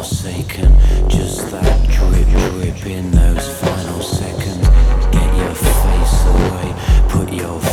forsaken. Just that drip, drip in those final seconds. Get your face away, put your